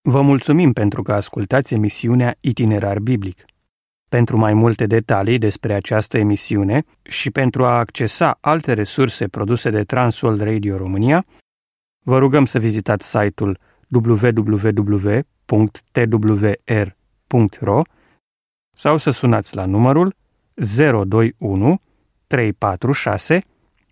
Vă mulțumim pentru că ascultați emisiunea Itinerar Biblic. Pentru mai multe detalii despre această emisiune și pentru a accesa alte resurse produse de Transworld Radio România, vă rugăm să vizitați site-ul www.twr.ro sau să sunați la numărul 021 346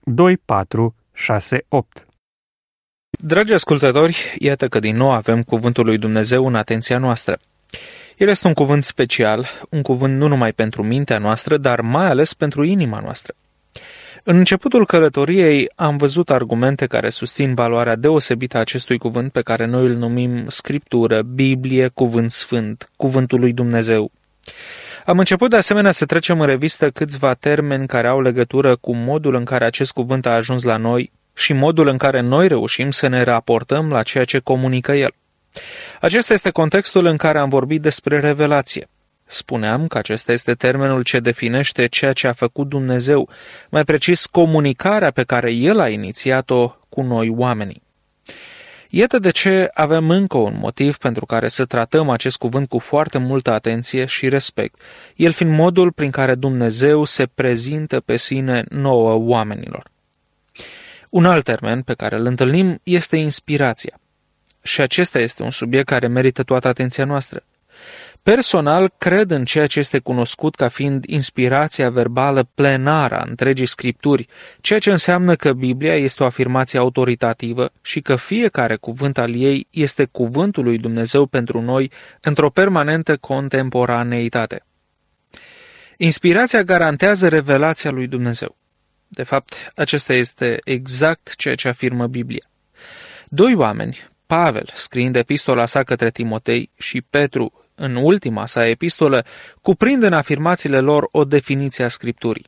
2468. Dragi ascultători, iată că din nou avem Cuvântul lui Dumnezeu în atenția noastră. El este un cuvânt special, un cuvânt nu numai pentru mintea noastră, dar mai ales pentru inima noastră. În începutul călătoriei am văzut argumente care susțin valoarea deosebită a acestui cuvânt pe care noi îl numim Scriptură, Biblie, Cuvânt Sfânt, Cuvântul lui Dumnezeu. Am început de asemenea să trecem în revistă câțiva termeni care au legătură cu modul în care acest cuvânt a ajuns la noi și modul în care noi reușim să ne raportăm la ceea ce comunică el. Acesta este contextul în care am vorbit despre revelație. Spuneam că acesta este termenul ce definește ceea ce a făcut Dumnezeu, mai precis comunicarea pe care El a inițiat-o cu noi oamenii. Iată de ce avem încă un motiv pentru care să tratăm acest cuvânt cu foarte multă atenție și respect, el fiind modul prin care Dumnezeu se prezintă pe sine nouă oamenilor. Un alt termen pe care îl întâlnim este inspirația. Și acesta este un subiect care merită toată atenția noastră. Personal, cred în ceea ce este cunoscut ca fiind inspirația verbală plenară a întregii Scripturi, ceea ce înseamnă că Biblia este o afirmație autoritativă și că fiecare cuvânt al ei este cuvântul lui Dumnezeu pentru noi într-o permanentă contemporaneitate. Inspirația garantează revelația lui Dumnezeu. De fapt, acesta este exact ceea ce afirmă Biblia. Doi oameni, Pavel, scriind epistola sa către Timotei, și Petru, în ultima sa epistolă, cuprind în afirmațiile lor o definiție a Scripturii.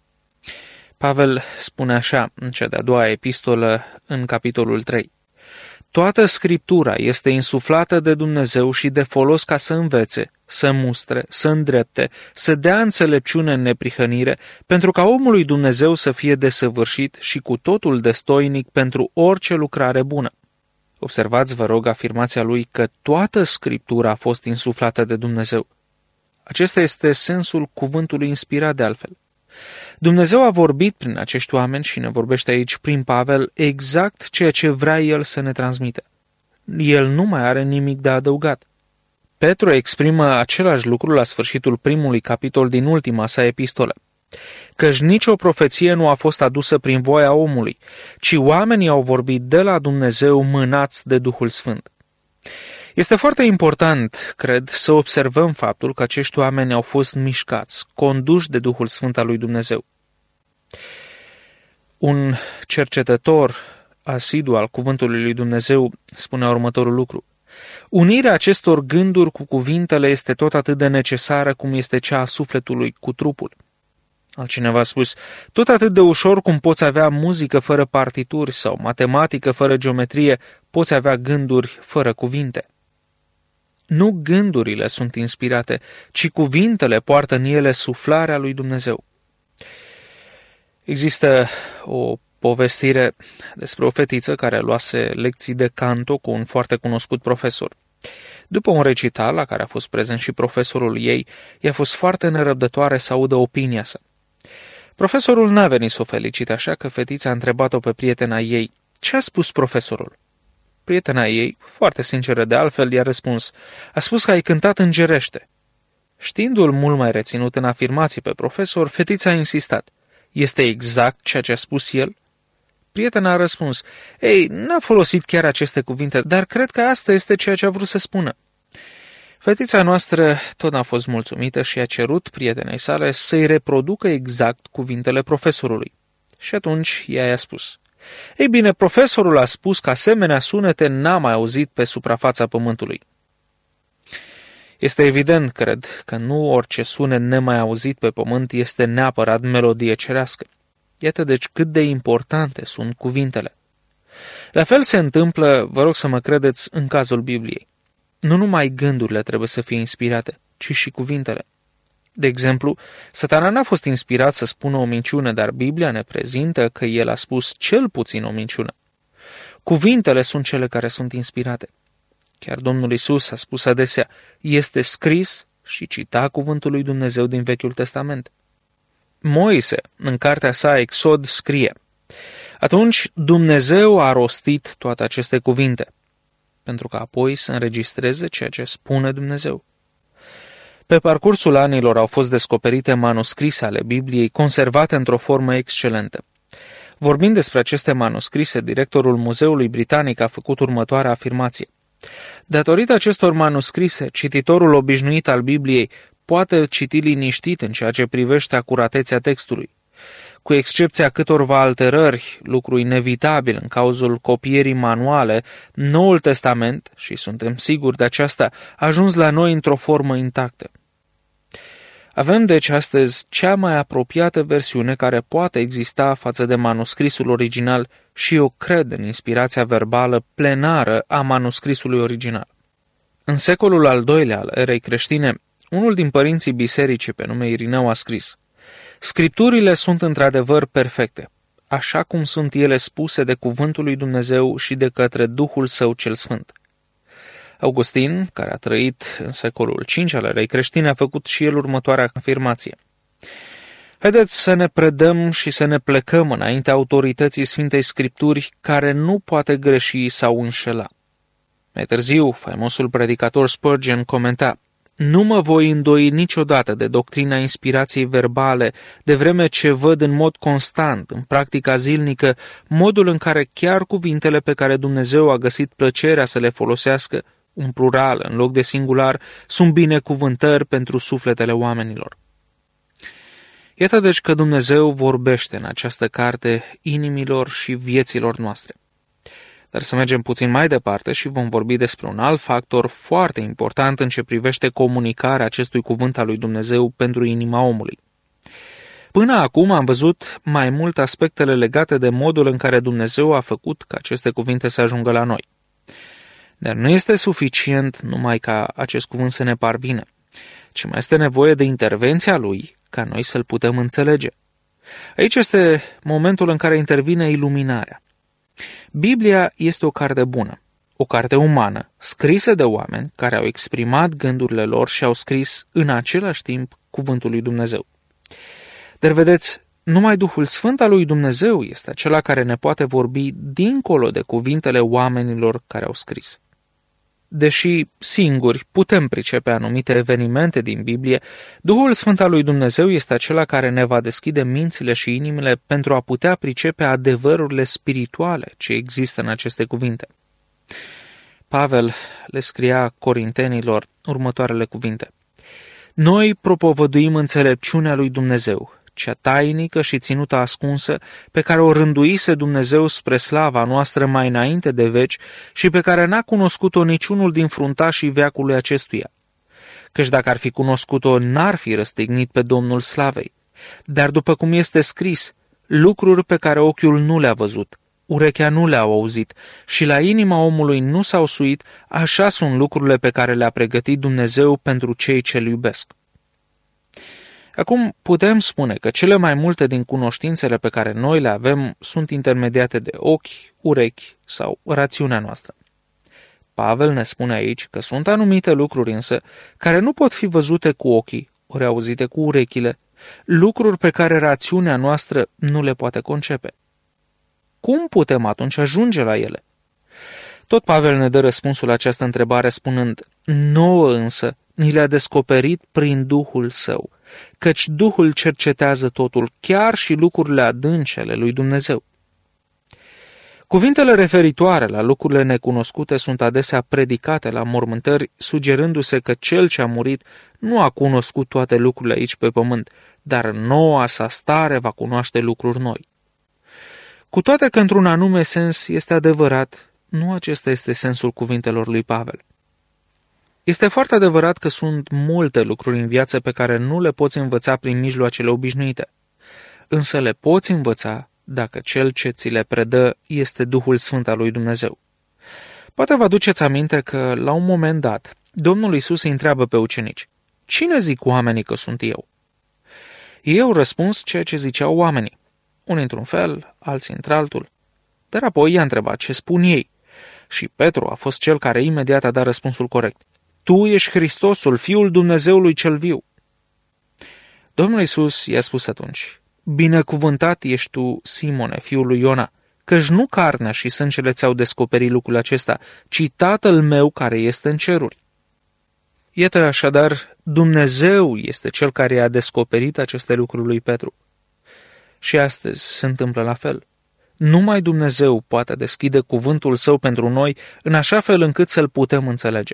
Pavel spune așa, în cea de-a doua epistolă, în capitolul 3. Toată Scriptura este insuflată de Dumnezeu și de folos ca să învețe, să mustre, să îndrepte, să dea înțelepciune în neprihănire, pentru ca omul lui Dumnezeu să fie desăvârșit și cu totul destoinic pentru orice lucrare bună. Observați, vă rog, afirmația lui că toată Scriptura a fost insuflată de Dumnezeu. Acesta este sensul cuvântului inspirat de altfel. Dumnezeu a vorbit prin acești oameni și ne vorbește aici prin Pavel exact ceea ce vrea el să ne transmită. El nu mai are nimic de adăugat. Petru exprimă același lucru la sfârșitul primului capitol din ultima sa epistolă. Căci nicio profeție nu a fost adusă prin voia omului, ci oamenii au vorbit de la Dumnezeu mânați de Duhul Sfânt. Este foarte important, cred, să observăm faptul că acești oameni au fost mișcați, conduși de Duhul Sfânt al lui Dumnezeu. Un cercetător asidu al cuvântului lui Dumnezeu spunea următorul lucru. Unirea acestor gânduri cu cuvintele este tot atât de necesară cum este cea a sufletului cu trupul. Altcineva a spus, tot atât de ușor cum poți avea muzică fără partituri sau matematică fără geometrie, poți avea gânduri fără cuvinte. Nu gândurile sunt inspirate, ci cuvintele poartă în ele suflarea lui Dumnezeu. Există o povestire despre o fetiță care luase lecții de canto cu un foarte cunoscut profesor. După un recital la care a fost prezent și profesorul ei, i-a fost foarte nerăbdătoare să audă opinia sa. Profesorul n-a venit să o felicite, așa că fetița a întrebat-o pe prietena ei, ce a spus profesorul? Prietena ei, foarte sinceră de altfel, i-a răspuns, a spus că ai cântat îngerește. Știindu-l mult mai reținut în afirmații pe profesor, fetița a insistat, este exact ceea ce a spus el? Prietena a răspuns, ei, n-a folosit chiar aceste cuvinte, dar cred că asta este ceea ce a vrut să spună. Fetița noastră tot n-a fost mulțumită și a cerut prietenei sale să-i reproducă exact cuvintele profesorului. Și atunci ea i-a spus, ei bine, profesorul a spus că asemenea sunete n-a mai auzit pe suprafața pământului. Este evident, cred, că nu orice sunet nemai auzit pe pământ este neapărat melodie cerească. Iată deci cât de importante sunt cuvintele. La fel se întâmplă, vă rog să mă credeți, în cazul Bibliei. Nu numai gândurile trebuie să fie inspirate, ci și cuvintele. De exemplu, Satana n-a fost inspirat să spună o minciună, dar Biblia ne prezintă că el a spus cel puțin o minciună. Cuvintele sunt cele care sunt inspirate. Chiar Domnul Iisus a spus adesea, este scris și cita cuvântul lui Dumnezeu din Vechiul Testament. Moise, în cartea sa Exod, scrie, atunci Dumnezeu a rostit toate aceste cuvinte, pentru că apoi să înregistreze ceea ce spune Dumnezeu. Pe parcursul anilor au fost descoperite manuscrise ale Bibliei conservate într-o formă excelentă. Vorbind despre aceste manuscrise, directorul Muzeului Britanic a făcut următoarea afirmație. Datorită acestor manuscrise, cititorul obișnuit al Bibliei poate citi liniștit în ceea ce privește acuratețea textului. Cu excepția câtorva alterări, lucru inevitabil în cazul copierii manuale, Noul Testament, și suntem siguri de aceasta, a ajuns la noi într-o formă intactă. Avem deci astăzi cea mai apropiată versiune care poate exista față de manuscrisul original și eu cred în inspirația verbală plenară a manuscrisului original. În secolul al II-lea al erei creștine, unul din părinții bisericii pe nume Irineu a scris: Scripturile sunt într-adevăr perfecte, așa cum sunt ele spuse de cuvântul lui Dumnezeu și de către Duhul Său cel Sfânt. Augustin, care a trăit în secolul V al erei creștine, a făcut și el următoarea afirmație. Haideți să ne predăm și să ne plecăm înaintea autorității Sfintei Scripturi, care nu poate greși sau înșela. Mai târziu, faimosul predicator Spurgeon comenta: Nu mă voi îndoi niciodată de doctrina inspirației verbale, de vreme ce văd în mod constant, în practica zilnică, modul în care chiar cuvintele pe care Dumnezeu a găsit plăcerea să le folosească, un plural în loc de singular, sunt binecuvântări pentru sufletele oamenilor. Iată deci că Dumnezeu vorbește în această carte inimilor și vieților noastre. Dar să mergem puțin mai departe și vom vorbi despre un alt factor foarte important în ce privește comunicarea acestui cuvânt al lui Dumnezeu pentru inima omului. Până acum am văzut mai mult aspectele legate de modul în care Dumnezeu a făcut ca aceste cuvinte să ajungă la noi. Dar nu este suficient numai ca acest cuvânt să ne parvină, ci mai este nevoie de intervenția Lui ca noi să-L putem înțelege. Aici este momentul în care intervine iluminarea. Biblia este o carte bună, o carte umană, scrisă de oameni care au exprimat gândurile lor și au scris în același timp cuvântul lui Dumnezeu. Dar vedeți, numai Duhul Sfânt al lui Dumnezeu este acela care ne poate vorbi dincolo de cuvintele oamenilor care au scris. Deși singuri putem pricepe anumite evenimente din Biblie, Duhul Sfânt al lui Dumnezeu este acela care ne va deschide mințile și inimile pentru a putea pricepe adevărurile spirituale ce există în aceste cuvinte. Pavel le scria corintenilor următoarele cuvinte: Noi propovăduim înțelepciunea lui Dumnezeu, cea tainică și ținută ascunsă, pe care o rânduise Dumnezeu spre slava noastră mai înainte de veci și pe care n-a cunoscut-o niciunul din fruntașii veacului acestuia. Căci dacă ar fi cunoscut-o, n-ar fi răstignit pe Domnul slavei. Dar după cum este scris, lucruri pe care ochiul nu le-a văzut, urechea nu le-a auzit și la inima omului nu s-au suit, așa sunt lucrurile pe care le-a pregătit Dumnezeu pentru cei ce-L iubesc. Acum putem spune că cele mai multe din cunoștințele pe care noi le avem sunt intermediate de ochi, urechi sau rațiunea noastră. Pavel ne spune aici că sunt anumite lucruri însă care nu pot fi văzute cu ochii ori auzite cu urechile, lucruri pe care rațiunea noastră nu le poate concepe. Cum putem atunci ajunge la ele? Tot Pavel ne dă răspunsul la această întrebare spunând: nouă însă ni le-a descoperit prin Duhul Său, căci Duhul cercetează totul, chiar și lucrurile adânci ale lui Dumnezeu. Cuvintele referitoare la lucrurile necunoscute sunt adesea predicate la mormântări, sugerându-se că cel ce a murit nu a cunoscut toate lucrurile aici pe pământ, dar în noua sa stare va cunoaște lucruri noi. Cu toate că într-un anume sens este adevărat, nu acesta este sensul cuvintelor lui Pavel. Este foarte adevărat că sunt multe lucruri în viață pe care nu le poți învăța prin mijloacele obișnuite, însă le poți învăța dacă cel ce ți le predă este Duhul Sfânt al lui Dumnezeu. Poate vă aduceți aminte că, la un moment dat, Domnul Iisus îi întreabă pe ucenici: Cine zic oamenii că sunt eu? Ei au răspuns ceea ce ziceau oamenii, unii într-un fel, alții într-altul. Dar apoi i-a întrebat ce spun ei. Și Petru a fost cel care imediat a dat răspunsul corect. Tu ești Hristosul, Fiul Dumnezeului cel viu. Domnul Iisus i-a spus atunci, binecuvântat ești tu, Simone, fiul lui Iona, căci nu carnea și sângele ți-au descoperit lucrul acesta, ci Tatăl meu care este în ceruri. Iată așadar, Dumnezeu este cel care a descoperit aceste lucruri lui Petru. Și astăzi se întâmplă la fel. Numai Dumnezeu poate deschide cuvântul său pentru noi în așa fel încât să-l putem înțelege.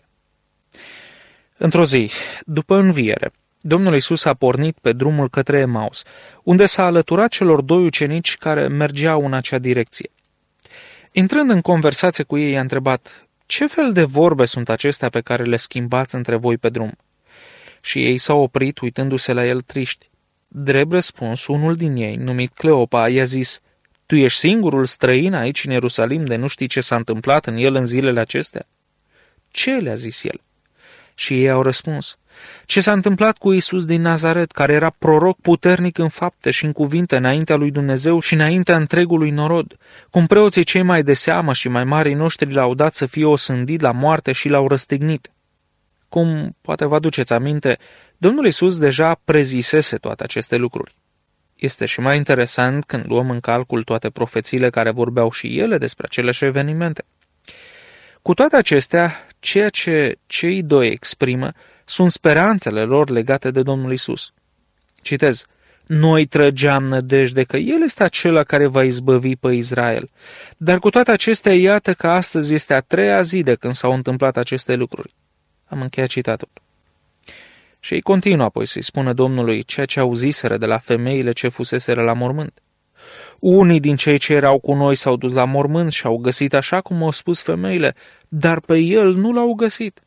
Într-o zi, după înviere, Domnul Iisus a pornit pe drumul către Emaus, unde s-a alăturat celor doi ucenici care mergeau în acea direcție. Intrând în conversație cu ei, i-a întrebat, ce fel de vorbe sunt acestea pe care le schimbați între voi pe drum? Și ei s-au oprit uitându-se la el triști. Drept răspuns, unul din ei, numit Cleopa, i-a zis, tu ești singurul străin aici în Ierusalim de nu știi ce s-a întâmplat în el în zilele acestea? Ce le-a zis el? Și ei au răspuns, ce s-a întâmplat cu Iisus din Nazaret, care era proroc puternic în fapte și în cuvinte înaintea lui Dumnezeu și înaintea întregului norod, cum preoții cei mai de seamă și mai marii noștri l-au dat să fie osândit la moarte și l-au răstignit. Cum poate vă aduceți aminte, Domnul Iisus deja prezisese toate aceste lucruri. Este și mai interesant când luăm în calcul toate profețiile care vorbeau și ele despre aceleași evenimente. Cu toate acestea, ceea ce cei doi exprimă sunt speranțele lor legate de Domnul Iisus. Citez, noi trăgeam nădejde că El este acela care va izbăvi pe Israel, dar cu toate acestea iată că astăzi este a treia zi de când s-au întâmplat aceste lucruri. Am încheiat citatul. Și ei continuă apoi să-i spună Domnului ceea ce auziseră de la femeile ce fuseseră la mormânt. Unii din cei ce erau cu noi s-au dus la mormânt și au găsit așa cum au spus femeile, dar pe el nu l-au găsit.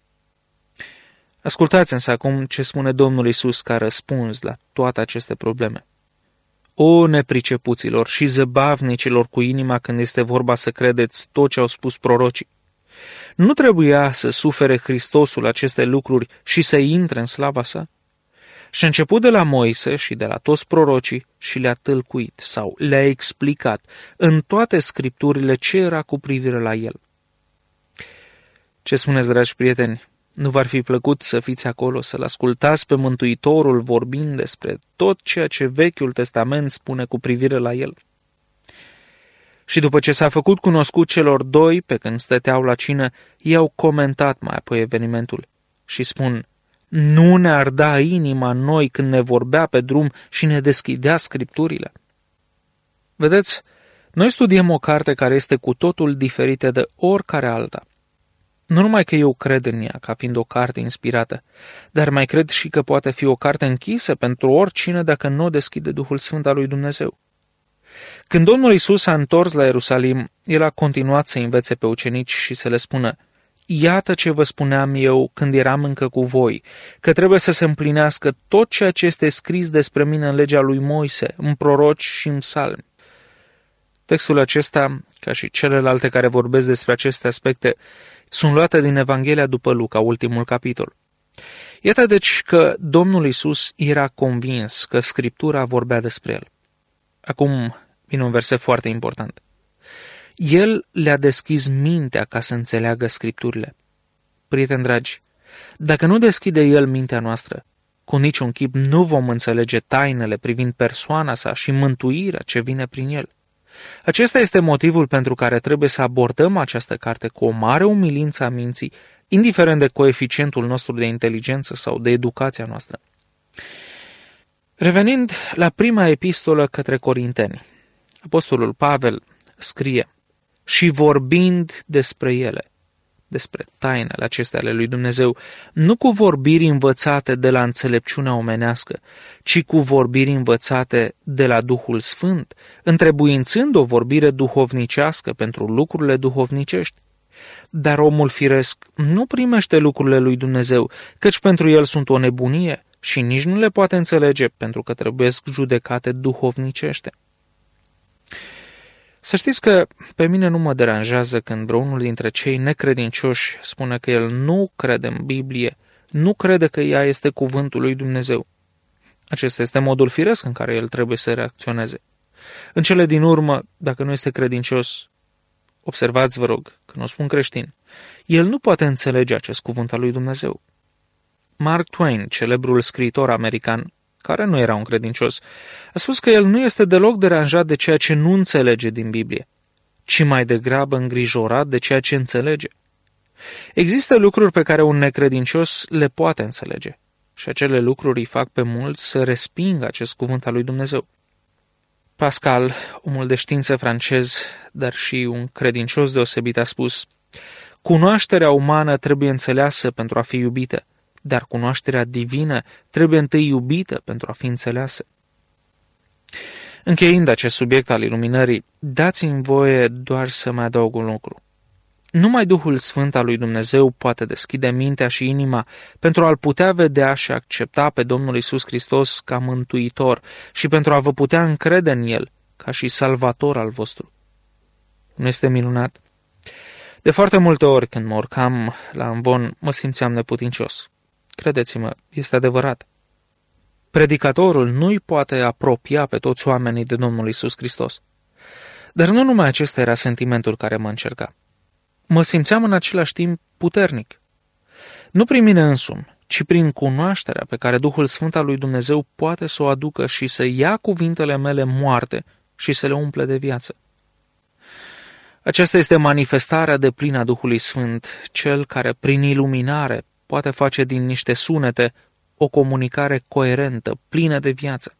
Ascultați însă acum ce spune Domnul Iisus ca răspuns la toate aceste probleme. O nepricepuților și zăbavnicilor cu inima când este vorba să credeți tot ce au spus prorocii. Nu trebuia să sufere Hristosul aceste lucruri și să intre în slava sa? Și a început de la Moise și de la toți prorocii și le-a tâlcuit sau le-a explicat în toate scripturile ce era cu privire la el. Ce spuneți, dragi prieteni? Nu v-ar fi plăcut să fiți acolo, să-L ascultați pe Mântuitorul vorbind despre tot ceea ce Vechiul Testament spune cu privire la el? Și după ce s-a făcut cunoscut celor doi pe când stăteau la cină, i-au comentat mai apoi evenimentul și spun, nu ne arda inima în noi când ne vorbea pe drum și ne deschidea scripturile? Vedeți, noi studiem o carte care este cu totul diferită de oricare alta. Nu numai că eu cred în ea ca fiind o carte inspirată, dar mai cred și că poate fi o carte închisă pentru oricine dacă nu o deschide Duhul Sfânt al lui Dumnezeu. Când Domnul Iisus s-a întors la Ierusalim, El a continuat să învețe pe ucenici și să le spună, iată ce vă spuneam eu când eram încă cu voi, că trebuie să se împlinească tot ceea ce este scris despre mine în legea lui Moise, în proroci și în psalmi. Textul acesta, ca și celelalte care vorbesc despre aceste aspecte, sunt luate din Evanghelia după Luca, ultimul capitol. Iată deci că Domnul Iisus era convins că Scriptura vorbea despre El. Acum vine un verset foarte important. El le-a deschis mintea ca să înțeleagă Scripturile. Prieteni dragi, dacă nu deschide El mintea noastră, cu niciun chip nu vom înțelege tainele privind persoana sa și mântuirea ce vine prin El. Acesta este motivul pentru care trebuie să abordăm această carte cu o mare umilință a minții, indiferent de coeficientul nostru de inteligență sau de educația noastră. Revenind la prima epistolă către Corinteni, apostolul Pavel scrie, și vorbind despre ele, despre tainele acestea ale lui Dumnezeu, nu cu vorbiri învățate de la înțelepciunea omenească, ci cu vorbiri învățate de la Duhul Sfânt, întrebuințând o vorbire duhovnicească pentru lucrurile duhovnicești. Dar omul firesc nu primește lucrurile lui Dumnezeu, căci pentru el sunt o nebunie și nici nu le poate înțelege, pentru că trebuiesc judecate duhovnicește. Să știți că pe mine nu mă deranjează când vreunul dintre cei necredincioși spune că el nu crede în Biblie, nu crede că ea este cuvântul lui Dumnezeu. Acesta este modul firesc în care el trebuie să reacționeze. În cele din urmă, dacă nu este credincios, Observați, vă rog, când o spun creștin, el nu poate înțelege acest cuvânt al lui Dumnezeu. Mark Twain, celebrul scriitor american, care nu era un credincios, a spus că el nu este deloc deranjat de ceea ce nu înțelege din Biblie, ci mai degrabă îngrijorat de ceea ce înțelege. Există lucruri pe care un necredincios le poate înțelege și acele lucruri îi fac pe mulți să respingă acest cuvânt al lui Dumnezeu. Pascal, omul de știință francez, dar și un credincios deosebit, a spus: cunoașterea umană trebuie înțeleasă pentru a fi iubită, dar cunoașterea divină trebuie întâi iubită pentru a fi înțeleasă. Încheiind acest subiect al iluminării, dați-mi voie doar să mai adaug un lucru. Numai Duhul Sfânt al lui Dumnezeu poate deschide mintea și inima pentru a-L putea vedea și accepta pe Domnul Iisus Hristos ca mântuitor și pentru a vă putea încrede în El ca și salvator al vostru. Nu este minunat? De foarte multe ori când mă urcam la amvon, mă simțeam neputincios. Credeți-mă, este adevărat. Predicatorul nu-i poate apropia pe toți oamenii de Domnul Iisus Hristos. Dar nu numai acesta era sentimentul care mă încerca. Mă simțeam în același timp puternic. Nu prin mine însumi, ci prin cunoașterea pe care Duhul Sfânt al lui Dumnezeu poate să o aducă și să ia cuvintele mele moarte și să le umple de viață. Aceasta este manifestarea deplină a Duhului Sfânt, cel care prin iluminare poate face din niște sunete o comunicare coerentă, plină de viață.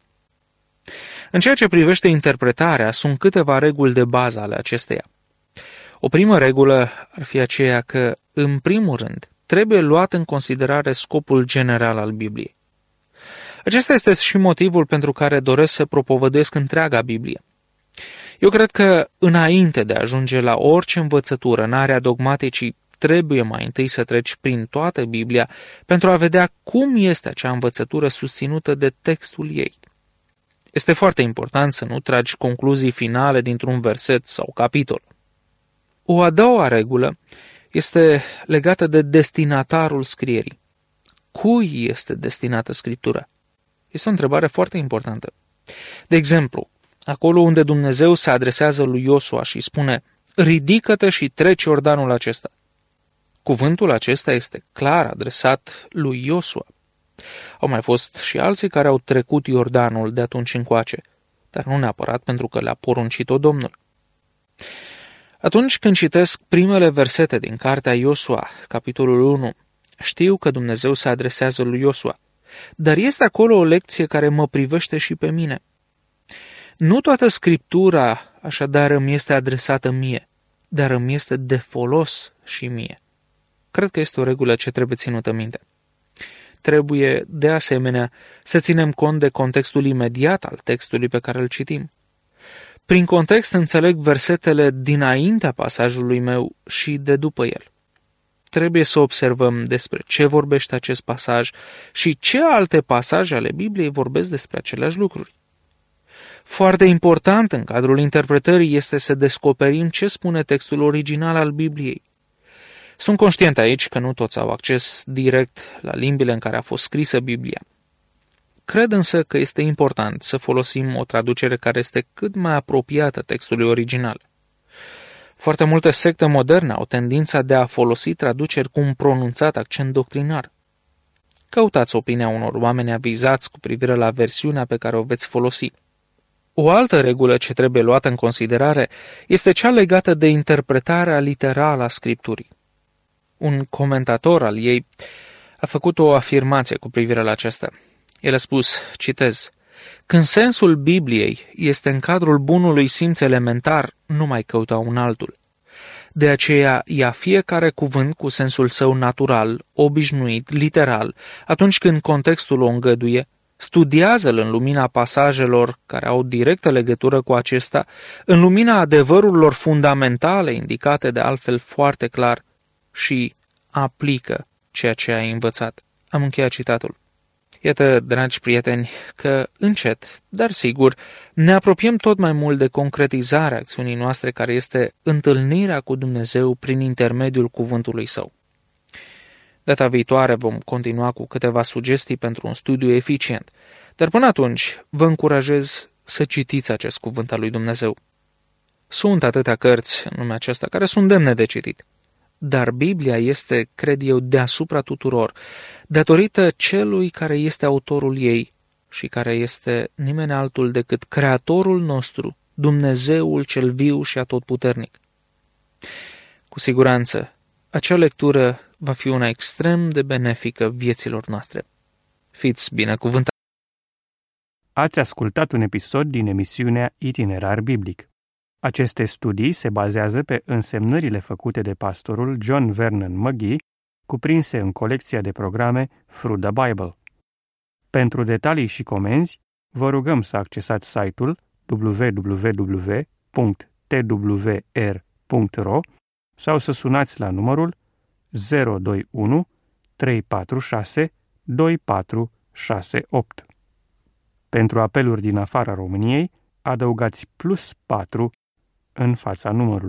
În ceea ce privește interpretarea, sunt câteva reguli de bază ale acesteia. O primă regulă ar fi aceea că, în primul rând, trebuie luat în considerare scopul general al Bibliei. Acesta este și motivul pentru care doresc să propovăduiesc întreaga Biblie. Eu cred că, înainte de a ajunge la orice învățătură în area dogmaticii, trebuie mai întâi să treci prin toată Biblia pentru a vedea cum este acea învățătură susținută de textul ei. Este foarte important să nu tragi concluzii finale dintr-un verset sau capitol. O a doua regulă este legată de destinatarul scrierii. Cui este destinată Scriptura? Este o întrebare foarte importantă. De exemplu, acolo unde Dumnezeu se adresează lui Iosua și spune: ridică-te și treci Iordanul acesta. Cuvântul acesta este clar adresat lui Iosua. Au mai fost și alții care au trecut Iordanul de atunci încoace, dar nu neapărat pentru că le-a poruncit-o Domnul. Atunci când citesc primele versete din cartea Iosua, capitolul 1, știu că Dumnezeu se adresează lui Iosua, dar este acolo o lecție care mă privește și pe mine. Nu toată Scriptura, așadar, îmi este adresată mie, dar îmi este de folos și mie. Cred că este o regulă ce trebuie ținută minte. Trebuie, de asemenea, să ținem cont de contextul imediat al textului pe care îl citim. Prin context înțeleg versetele dinaintea pasajului meu și de după el. Trebuie să observăm despre ce vorbește acest pasaj și ce alte pasaje ale Bibliei vorbesc despre aceleași lucruri. Foarte important în cadrul interpretării este să descoperim ce spune textul original al Bibliei. Sunt conștient aici că nu toți au acces direct la limbile în care a fost scrisă Biblia. Cred însă că este important să folosim o traducere care este cât mai apropiată textului original. Foarte multe secte moderne au tendința de a folosi traduceri cu un pronunțat accent doctrinar. Căutați opinia unor oameni avizați cu privire la versiunea pe care o veți folosi. O altă regulă ce trebuie luată în considerare este cea legată de interpretarea literală a Scripturii. Un comentator al ei a făcut o afirmație cu privire la aceasta. El a spus, citez: când sensul Bibliei este în cadrul bunului simț elementar, nu mai căuta un altul. De aceea ia fiecare cuvânt cu sensul său natural, obișnuit, literal, atunci când contextul o îngăduie, studiază-l în lumina pasajelor care au directă legătură cu acesta, în lumina adevărurilor fundamentale indicate de altfel foarte clar și aplică ceea ce ai învățat. Am încheiat citatul. Iată, dragi prieteni, că încet, dar sigur, ne apropiem tot mai mult de concretizarea acțiunii noastre, care este întâlnirea cu Dumnezeu prin intermediul cuvântului Său. Data viitoare vom continua cu câteva sugestii pentru un studiu eficient, dar până atunci vă încurajez să citiți acest cuvânt al lui Dumnezeu. Sunt atâtea cărți în lumea aceasta care sunt demne de citit. Dar Biblia este, cred eu, deasupra tuturor, datorită celui care este autorul ei și care este nimeni altul decât Creatorul nostru, Dumnezeul cel viu și atotputernic. Cu siguranță, acea lectură va fi una extrem de benefică vieților noastre. Fiți binecuvântați! Ați ascultat un episod din emisiunea Itinerar Biblic. Aceste studii se bazează pe însemnările făcute de pastorul John Vernon McGee, cuprinse în colecția de programe Through the Bible. Pentru detalii și comenzi, vă rugăm să accesați site-ul www.twr.ro sau să sunați la numărul 021 346 2468. Pentru apeluri din afara României, adăugați +4 în fața numărului.